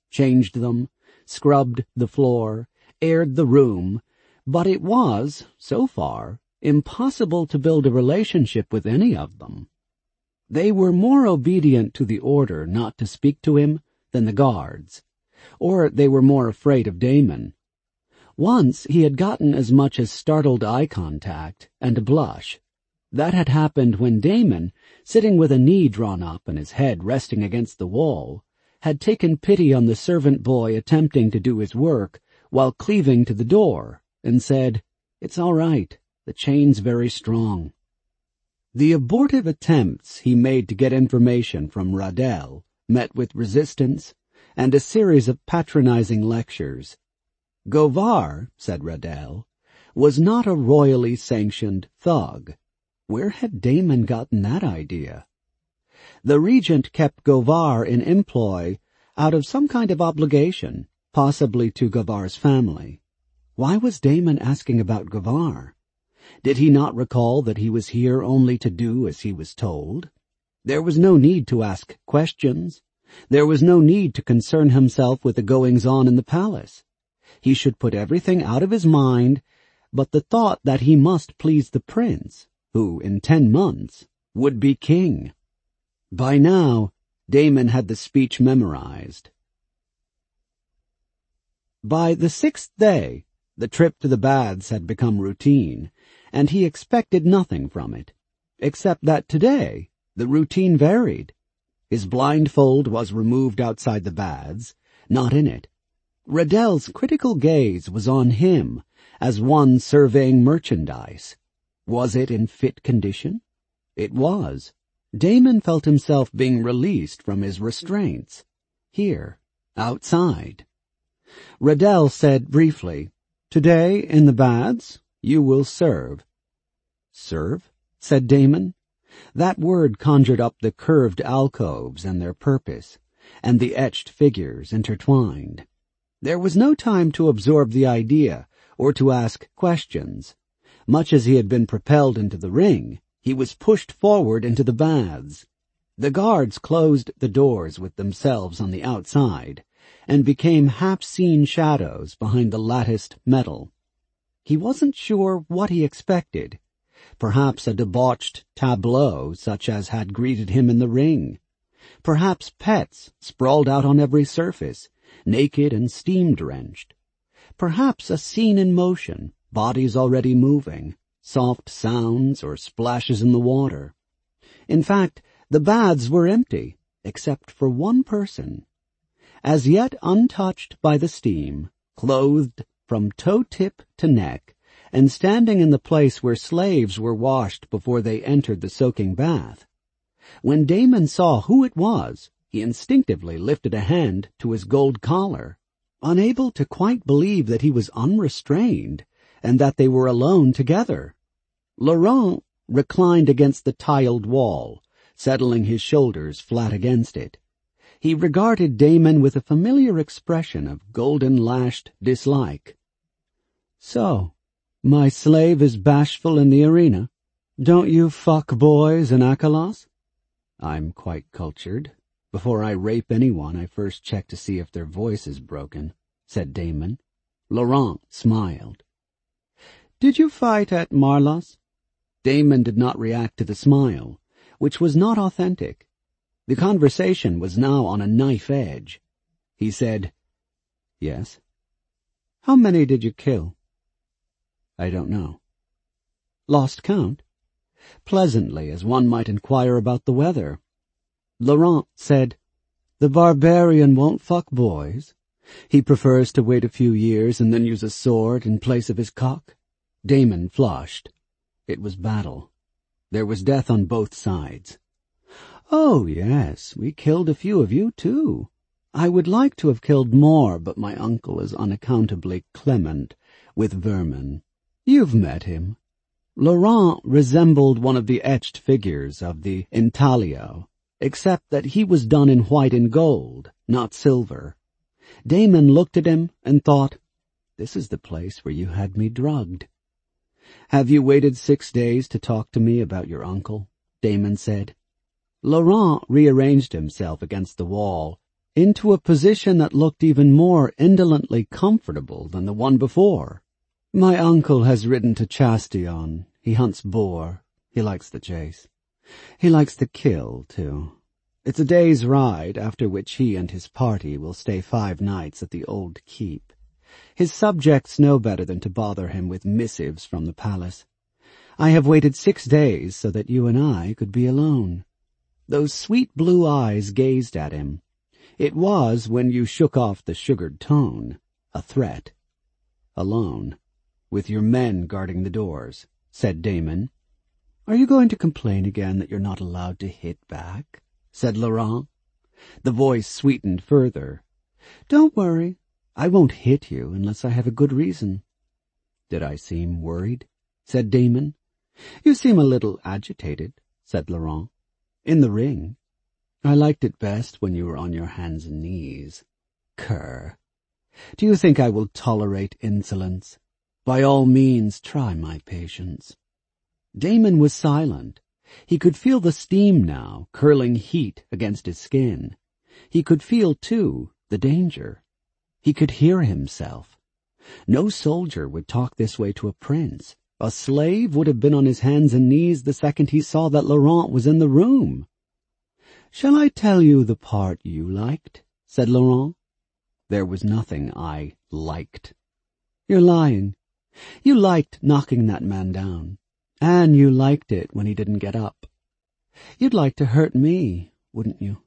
changed them, scrubbed the floor, aired the room, but it was, so far, impossible to build a relationship with any of them. They were more obedient to the order not to speak to him than the guards, or they were more afraid of Damon. Once he had gotten as much as startled eye contact and a blush. That had happened when Damon, sitting with a knee drawn up and his head resting against the wall, had taken pity on the servant boy attempting to do his work while cleaving to the door, and said, "It's all right, the chain's very strong." The abortive attempts he made to get information from Radel met with resistance and a series of patronizing lectures. Govar, said Radel, was not a royally sanctioned thug. Where had Damon gotten that idea? The regent kept Govar in employ out of some kind of obligation, possibly to Govar's family. Why was Damon asking about Govar? Did he not recall that he was here only to do as he was told? There was no need to ask questions. There was no need to concern himself with the goings-on in the palace. He should put everything out of his mind but the thought that he must please the prince, who, in ten months, would be king. By now, Damon had the speech memorized. By the sixth day, the trip to the baths had become routine, and he expected nothing from it, except that today the routine varied. His blindfold was removed outside the baths, not in it. Radel's critical gaze was on him, as one surveying merchandise. Was it in fit condition? It was. Damon felt himself being released from his restraints. Here, outside. Radel said briefly, "Today, in the baths, you will serve." "Serve?" said Damon. That word conjured up the curved alcoves and their purpose, and the etched figures intertwined. There was no time to absorb the idea or to ask questions. Much as he had been propelled into the ring, he was pushed forward into the baths. The guards closed the doors with themselves on the outside and became half-seen shadows behind the latticed metal. He wasn't sure what he expected. Perhaps a debauched tableau such as had greeted him in the ring. Perhaps pets sprawled out on every surface, naked and steam-drenched. Perhaps a scene in motion, bodies already moving, soft sounds or splashes in the water. In fact, the baths were empty, except for one person. As yet untouched by the steam, clothed from toe-tip to neck, and standing in the place where slaves were washed before they entered the soaking bath. When Damon saw who it was, he instinctively lifted a hand to his gold collar, unable to quite believe that he was unrestrained and that they were alone together. Laurent reclined against the tiled wall, settling his shoulders flat against it. He regarded Damon with a familiar expression of golden-lashed dislike. "So, my slave is bashful in the arena. Don't you fuck boys in Akalos?" "I'm quite cultured. Before I rape anyone, I first check to see if their voice is broken," said Damon. Laurent smiled. "Did you fight at Marlas?" Damon did not react to the smile, which was not authentic. The conversation was now on a knife edge. He said, "Yes." "How many did you kill?" "I don't know." "Lost count?" Pleasantly, as one might inquire about the weather. Laurent said, "The barbarian won't fuck boys. He prefers to wait a few years and then use a sword in place of his cock." Damon flushed. It was battle. There was death on both sides. "Oh, yes, we killed a few of you, too. I would like to have killed more, but my uncle is unaccountably clement with vermin. You've met him." Laurent resembled one of the etched figures of the intaglio, except that he was done in white and gold, not silver. Damon looked at him and thought, "This is the place where you had me drugged." "Have you waited six days to talk to me about your uncle?" Damon said. Laurent rearranged himself against the wall, into a position that looked even more indolently comfortable than the one before. "My uncle has ridden to Chastillon. He hunts boar. He likes the chase. He likes to kill, too. It's a day's ride, after which he and his party will stay five nights at the old keep. His subjects know better than to bother him with missives from the palace. I have waited six days so that you and I could be alone." Those sweet blue eyes gazed at him. It was, when you shook off the sugared tone, a threat. "Alone, with your men guarding the doors," said Damon. "Are you going to complain again that you're not allowed to hit back?" said Laurent. The voice sweetened further. "Don't worry. I won't hit you unless I have a good reason." "Did I seem worried?" said Damon. "You seem a little agitated," said Laurent. "In the ring. I liked it best when you were on your hands and knees. Cur. Do you think I will tolerate insolence? By all means try my patience." Damon was silent. He could feel the steam now, curling heat against his skin. He could feel, too, the danger. He could hear himself. No soldier would talk this way to a prince. A slave would have been on his hands and knees the second he saw that Laurent was in the room. "Shall I tell you the part you liked?" said Laurent. "There was nothing I liked." "You're lying. You liked knocking that man down, and you liked it when he didn't get up. You'd like to hurt me, wouldn't you?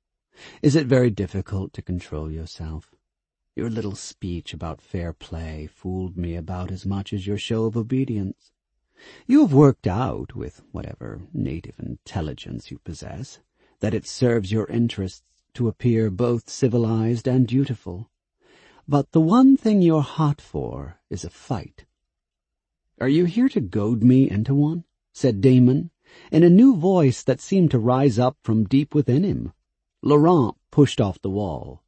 Is it very difficult to control yourself? Your little speech about fair play fooled me about as much as your show of obedience. You have worked out, with whatever native intelligence you possess, that it serves your interests to appear both civilized and dutiful. But the one thing you're hot for is a fight." "Are you here to goad me into one?" said Damon, in a new voice that seemed to rise up from deep within him. Laurent pushed off the wall.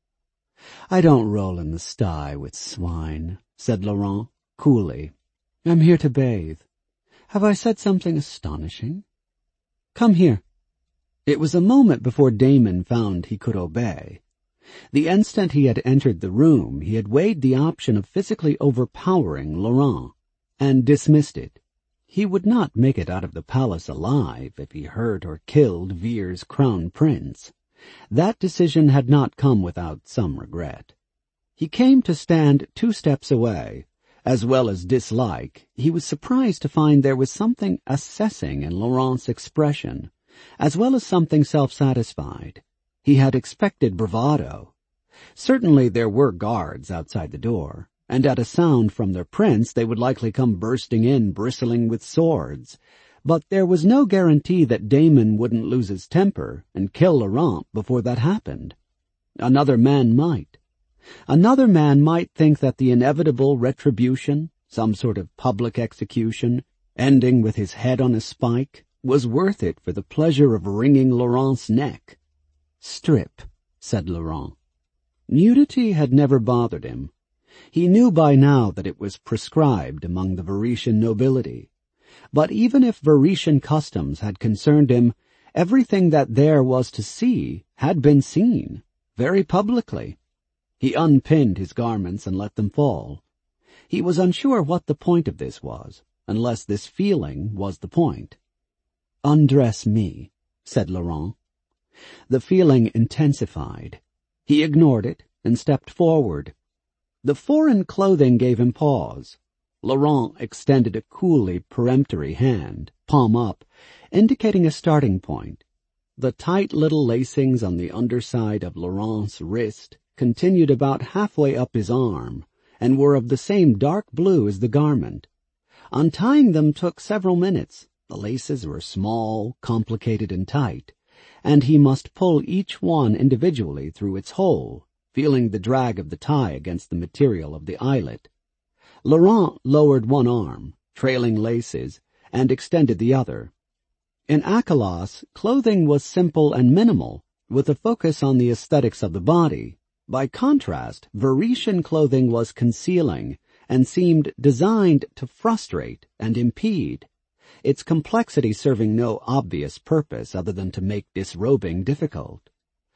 "I don't roll in the sty with swine," said Laurent, coolly. "I'm here to bathe. Have I said something astonishing? Come here." It was a moment before Damon found he could obey. The instant he had entered the room, he had weighed the option of physically overpowering Laurent, and dismissed it. He would not make it out of the palace alive if he hurt or killed Vere's crown prince. That decision had not come without some regret. He came to stand two steps away. As well as dislike, he was surprised to find there was something assessing in Laurent's expression, as well as something self-satisfied. He had expected bravado. Certainly there were guards outside the door, and at a sound from their prince they would likely come bursting in, bristling with swords. But there was no guarantee that Damon wouldn't lose his temper and kill Laurent before that happened. Another man might. Another man might think that the inevitable retribution, some sort of public execution, ending with his head on a spike, was worth it for the pleasure of wringing Laurent's neck. "Strip," said Laurent. Nudity had never bothered him. He knew by now that it was prescribed among the Varetian nobility. But even if Varetian customs had concerned him, everything that there was to see had been seen, very publicly. He unpinned his garments and let them fall. He was unsure what the point of this was, unless this feeling was the point. "Undress me," said Laurent. The feeling intensified. He ignored it and stepped forward. The foreign clothing gave him pause. Laurent extended a coolly peremptory hand, palm up, indicating a starting point. The tight little lacings on the underside of Laurent's wrist continued about halfway up his arm, and were of the same dark blue as the garment. Untying them took several minutes. The laces were small, complicated, and tight, and he must pull each one individually through its hole, feeling the drag of the tie against the material of the eyelet. Laurent lowered one arm, trailing laces, and extended the other. In Acheloos, clothing was simple and minimal, with a focus on the aesthetics of the body. By contrast, Varetian clothing was concealing and seemed designed to frustrate and impede, its complexity serving no obvious purpose other than to make disrobing difficult.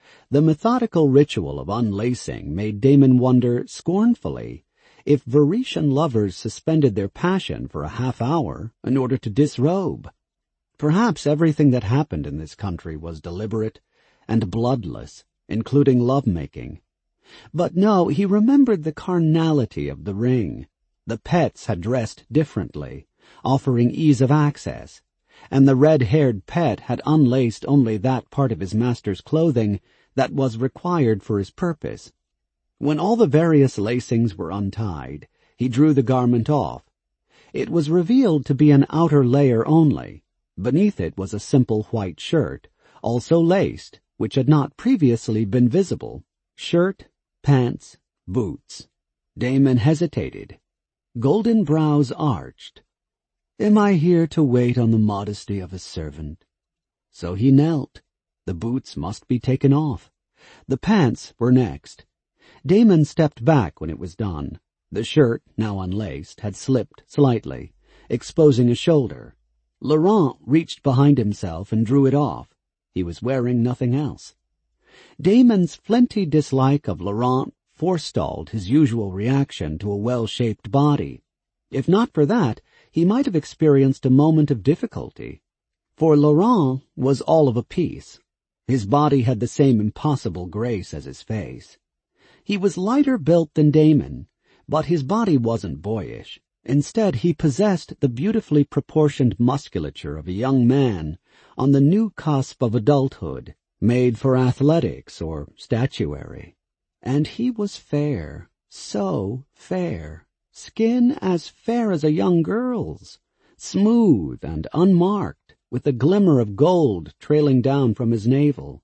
The methodical ritual of unlacing made Damon wonder scornfully if Varetian lovers suspended their passion for a half hour in order to disrobe. Perhaps everything that happened in this country was deliberate and bloodless, including love-making. But no, he remembered the carnality of the ring. The pets had dressed differently, offering ease of access, and the red-haired pet had unlaced only that part of his master's clothing that was required for his purpose. When all the various lacings were untied, he drew the garment off. It was revealed to be an outer layer only. Beneath it was a simple white shirt, also laced, which had not previously been visible. Shirt, pants, boots. Damon hesitated. Golden brows arched. Am I here to wait on the modesty of a servant? So he knelt. The boots must be taken off. The pants were next. Damon stepped back when it was done. The shirt, now unlaced, had slipped slightly, exposing a shoulder. Laurent reached behind himself and drew it off. He was wearing nothing else. Damon's flinty dislike of Laurent forestalled his usual reaction to a well-shaped body. If not for that, he might have experienced a moment of difficulty. For Laurent was all of a piece. His body had the same impossible grace as his face. He was lighter built than Damon, but his body wasn't boyish. Instead, he possessed the beautifully proportioned musculature of a young man on the new cusp of adulthood, made for athletics or statuary. And he was fair, so fair, skin as fair as a young girl's, smooth and unmarked, with a glimmer of gold trailing down from his navel.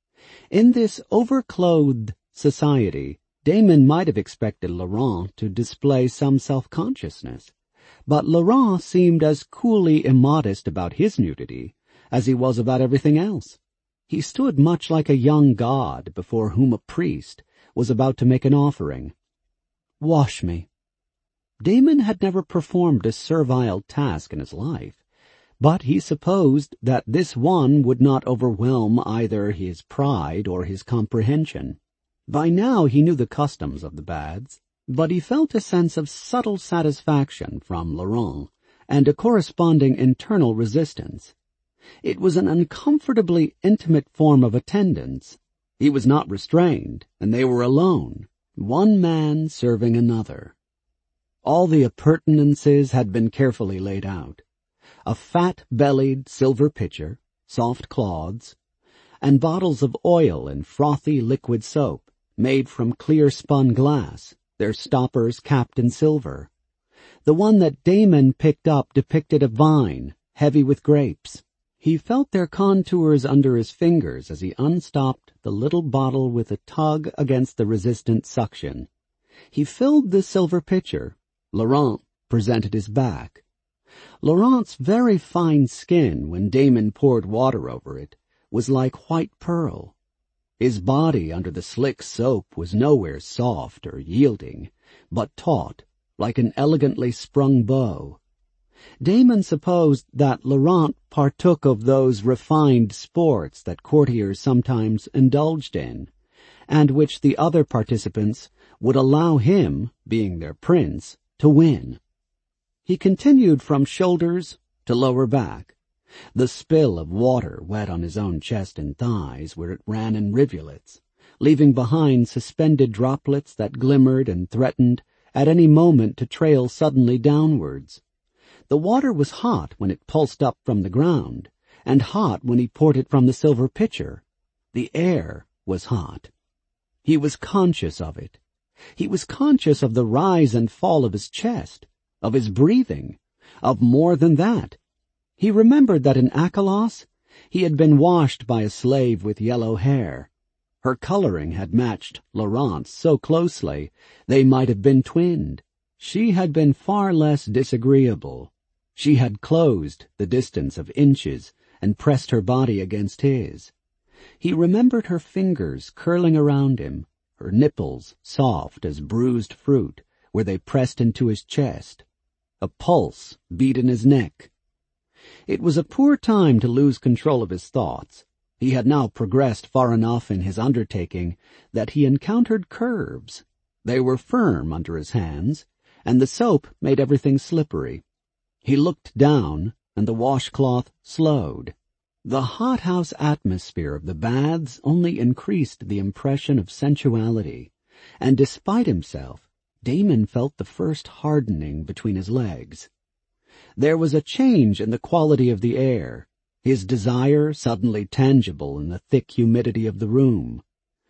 In this overclothed society, Damon might have expected Laurent to display some self-consciousness, but Laurent seemed as coolly immodest about his nudity as he was about everything else. He stood much like a young god before whom a priest was about to make an offering. Wash me. Damon had never performed a servile task in his life, but he supposed that this one would not overwhelm either his pride or his comprehension. By now he knew the customs of the baths, but he felt a sense of subtle satisfaction from Laurent and a corresponding internal resistance. It was an uncomfortably intimate form of attendance. He was not restrained, and they were alone, one man serving another. All the appurtenances had been carefully laid out. A fat-bellied silver pitcher, soft cloths, and bottles of oil and frothy liquid soap, made from clear-spun glass, their stoppers capped in silver. The one that Damon picked up depicted a vine, heavy with grapes. He felt their contours under his fingers as he unstopped the little bottle with a tug against the resistant suction. He filled the silver pitcher. Laurent presented his back. Laurent's very fine skin, when Damon poured water over it, was like white pearl. His body under the slick soap was nowhere soft or yielding, but taut, like an elegantly sprung bow. Damon supposed that Laurent partook of those refined sports that courtiers sometimes indulged in, and which the other participants would allow him, being their prince, to win. He continued from shoulders to lower back. The spill of water wet on his own chest and thighs where it ran in rivulets, leaving behind suspended droplets that glimmered and threatened at any moment to trail suddenly downwards. The water was hot when it pulsed up from the ground, and hot when he poured it from the silver pitcher. The air was hot. He was conscious of it. He was conscious of the rise and fall of his chest, of his breathing, of more than that. He remembered that in Acheloos he had been washed by a slave with yellow hair. Her coloring had matched Laurent's so closely they might have been twinned. She had been far less disagreeable. She had closed the distance of inches and pressed her body against his. He remembered her fingers curling around him, her nipples soft as bruised fruit where they pressed into his chest. A pulse beat in his neck. It was a poor time to lose control of his thoughts. He had now progressed far enough in his undertaking that he encountered curves. They were firm under his hands, and the soap made everything slippery. He looked down, and the washcloth slowed. The hothouse atmosphere of the baths only increased the impression of sensuality, and despite himself, Damon felt the first hardening between his legs. There was a change in the quality of the air, his desire suddenly tangible in the thick humidity of the room.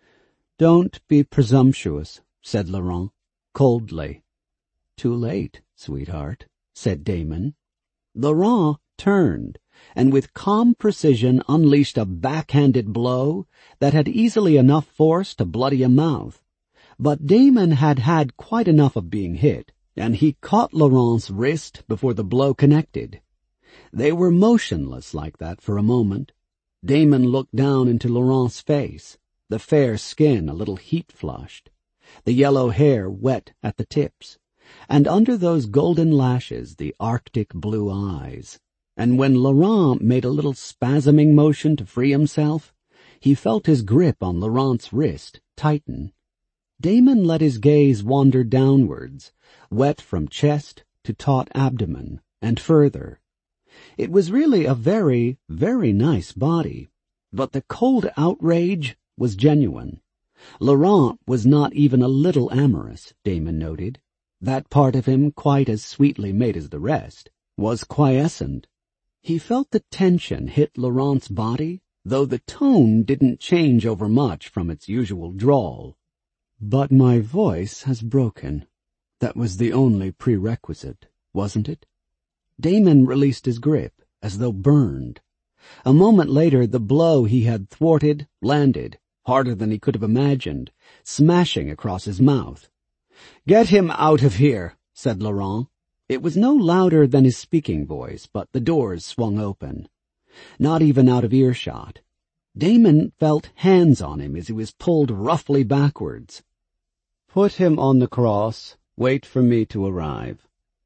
"Don't be presumptuous," said Laurent, coldly. "Too late, sweetheart," said Damon. Laurent turned, and with calm precision unleashed a backhanded blow that had easily enough force to bloody a mouth. But Damon had had quite enough of being hit, and he caught Laurent's wrist before the blow connected. They were motionless like that for a moment. Damon looked down into Laurent's face, the fair skin a little heat-flushed, the yellow hair wet at the tips, and under those golden lashes the arctic blue eyes. And when Laurent made a little spasming motion to free himself, he felt his grip on Laurent's wrist tighten. Damon let his gaze wander downwards, wet from chest to taut abdomen, and further. It was really a very, very nice body, but the cold outrage was genuine. Laurent was not even a little amorous, Damon noted. That part of him, quite as sweetly made as the rest, was quiescent. He felt the tension hit Laurent's body, though the tone didn't change overmuch from its usual drawl. "But my voice has broken. That was the only prerequisite, wasn't it?" Damon released his grip, as though burned. A moment later the blow he had thwarted landed, harder than he could have imagined, smashing across his mouth. "Get him out of here," said Laurent. It was no louder than his speaking voice, but the doors swung open. Not even out of earshot. Damon felt hands on him as he was pulled roughly backwards. "Put him on the cross. Wait for me to arrive."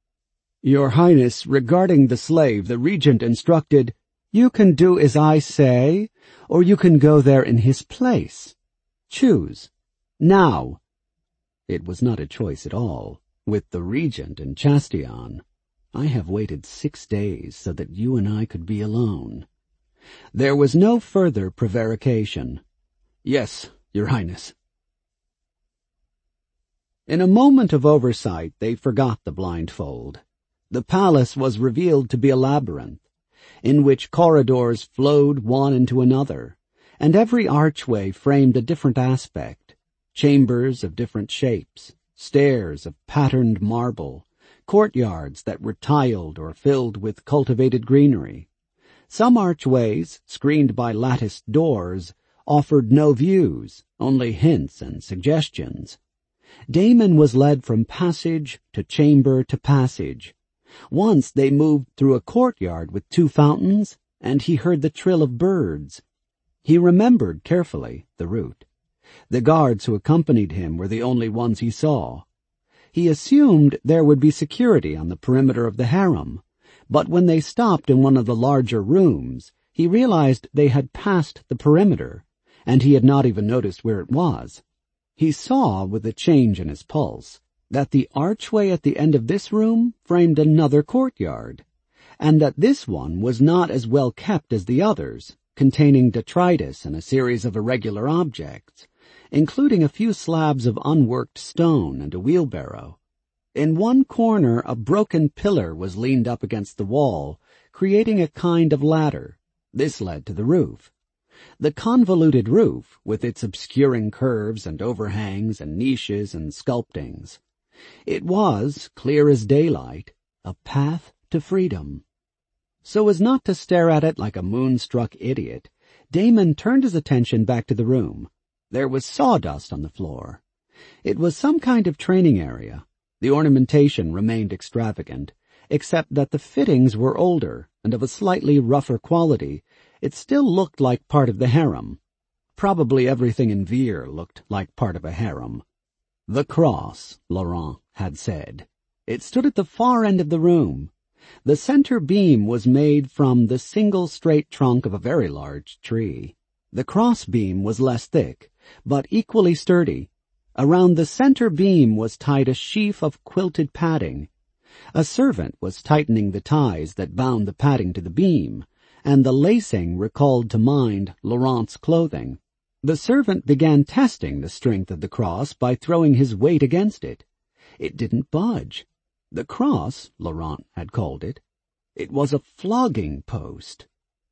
"Your Highness, regarding the slave, the regent instructed, 'You can do as I say, or you can go there in his place. Choose. Now.'" It was not a choice at all, with the regent in Chastillon. "I have waited six days so that you and I could be alone." There was no further prevarication. "Yes, Your Highness." In a moment of oversight they forgot the blindfold. The palace was revealed to be a labyrinth, in which corridors flowed one into another, and every archway framed a different aspect, chambers of different shapes, stairs of patterned marble, courtyards that were tiled or filled with cultivated greenery. Some archways, screened by latticed doors, offered no views, only hints and suggestions. Damon was led from passage to chamber to passage. Once they moved through a courtyard with two fountains, and he heard the trill of birds. He remembered carefully the route. The guards who accompanied him were the only ones he saw. He assumed there would be security on the perimeter of the harem, but when they stopped in one of the larger rooms, he realized they had passed the perimeter, and he had not even noticed where it was. He saw, with a change in his pulse, that the archway at the end of this room framed another courtyard, and that this one was not as well kept as the others, containing detritus and a series of irregular objects, including a few slabs of unworked stone and a wheelbarrow. In one corner a broken pillar was leaned up against the wall, creating a kind of ladder. This led to the roof. The convoluted roof, with its obscuring curves and overhangs and niches and sculptings. It was, clear as daylight, a path to freedom. So as not to stare at it like a moonstruck idiot, Damon turned his attention back to the room. There was sawdust on the floor. It was some kind of training area. The ornamentation remained extravagant, except that the fittings were older and of a slightly rougher quality. It still looked like part of the harem. Probably everything in Vere looked like part of a harem. The cross, Laurent had said. It stood at the far end of the room. The center beam was made from the single straight trunk of a very large tree. The cross-beam was less thick, but equally sturdy. Around the center beam was tied a sheaf of quilted padding. A servant was tightening the ties that bound the padding to the beam, and the lacing recalled to mind Laurent's clothing. The servant began testing the strength of the cross by throwing his weight against it. It didn't budge. The cross, Laurent had called it. It was a flogging post.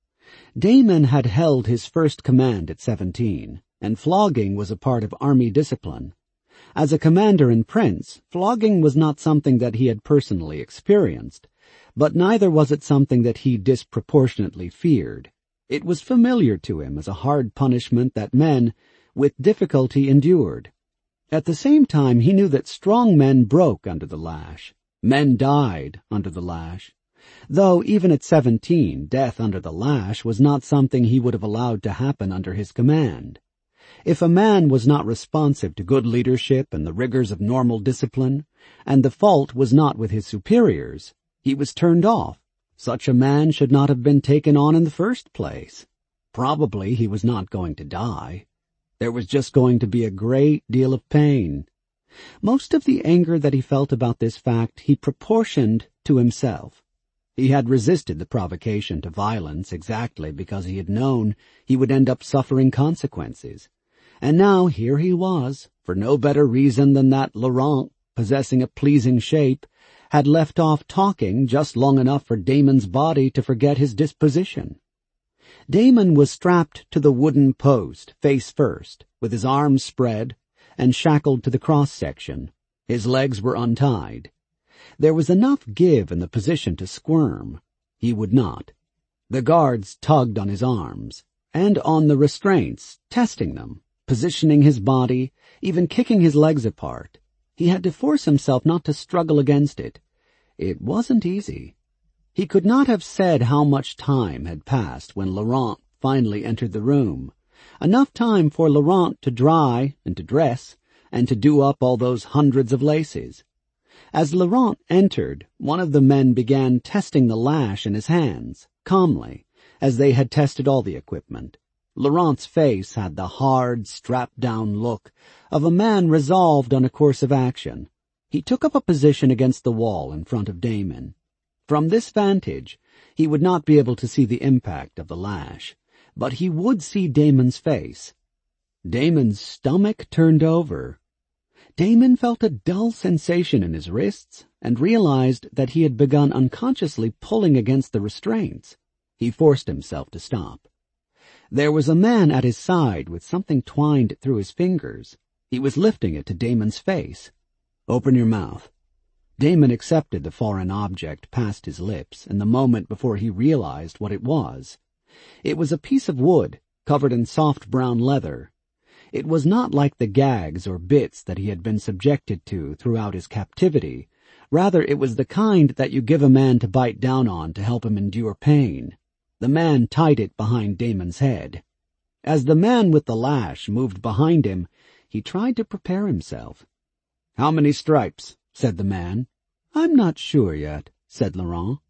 Damon had held his first command at seventeen, and flogging was a part of army discipline. As a commander and prince, flogging was not something that he had personally experienced, but neither was it something that he disproportionately feared. It was familiar to him as a hard punishment that men, with difficulty, endured. At the same time, he knew that strong men broke under the lash. Men died under the lash. Though even at seventeen, death under the lash was not something he would have allowed to happen under his command. If a man was not responsive to good leadership and the rigors of normal discipline, and the fault was not with his superiors, he was turned off. Such a man should not have been taken on in the first place. Probably he was not going to die. There was just going to be a great deal of pain. Most of the anger that he felt about this fact he proportioned to himself. He had resisted the provocation to violence exactly because he had known he would end up suffering consequences. And now here he was, for no better reason than that Laurent, possessing a pleasing shape, had left off talking just long enough for Damon's body to forget his disposition. Damon was strapped to the wooden post, face first, with his arms spread, and shackled to the cross-section. His legs were untied. There was enough give in the position to squirm. He would not. The guards tugged on his arms, and on the restraints, testing them, positioning his body, even kicking his legs apart. He had to force himself not to struggle against it. It wasn't easy. He could not have said how much time had passed when Laurent finally entered the room. Enough time for Laurent to dry and to dress, and to do up all those hundreds of laces. As Laurent entered, one of the men began testing the lash in his hands, calmly, as they had tested all the equipment. Laurent's face had the hard, strapped-down look of a man resolved on a course of action. He took up a position against the wall in front of Damon. From this vantage, he would not be able to see the impact of the lash, but he would see Damon's face. Damon's stomach turned over. Damon felt a dull sensation in his wrists and realized that he had begun unconsciously pulling against the restraints. He forced himself to stop. There was a man at his side with something twined through his fingers. He was lifting it to Damon's face. "Open your mouth." Damon accepted the foreign object past his lips in the moment before he realized what it was. It was a piece of wood covered in soft brown leather. It was not like the gags or bits that he had been subjected to throughout his captivity. Rather, it was the kind that you give a man to bite down on to help him endure pain. The man tied it behind Damon's head. As the man with the lash moved behind him, he tried to prepare himself. "How many stripes?" said the man. "I'm not sure yet," said Laurent.